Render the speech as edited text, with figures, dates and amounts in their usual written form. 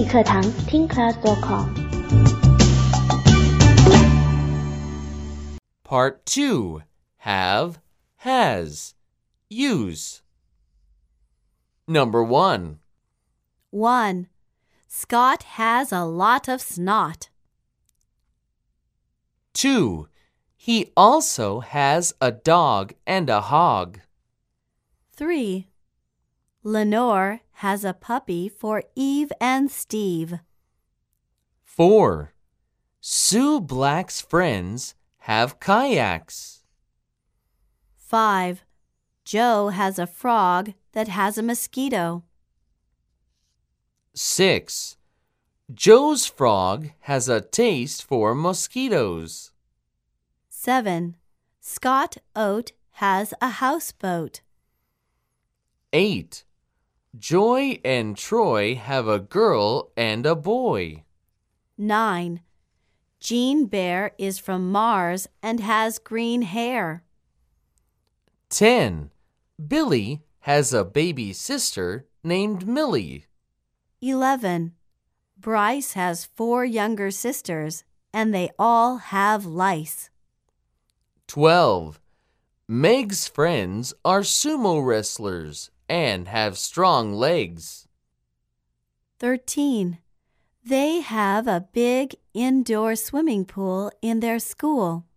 语课堂听 class.com。 Part 2. Have, has. Use. Number 1. 1. Scott has a lot of snot. 2. He also has a dog and a hog. 3. Lenore has a puppy for Eve and Steve. 4. Sue Black's friends have kayaks. 5. Joe has a frog that has a mosquito. 6. Joe's frog has a taste for mosquitoes. 7. Scott Oat has a houseboat. 8. Joy and Troy have a girl and a boy. 9. Jean Bear is from Mars and has green hair. 10. Billy has a baby sister named Millie. 11. Bryce has 4 younger sisters, and they all have lice. 12. Meg's friends are sumo wrestlers and have strong legs. 13. They have a big indoor swimming pool in their school.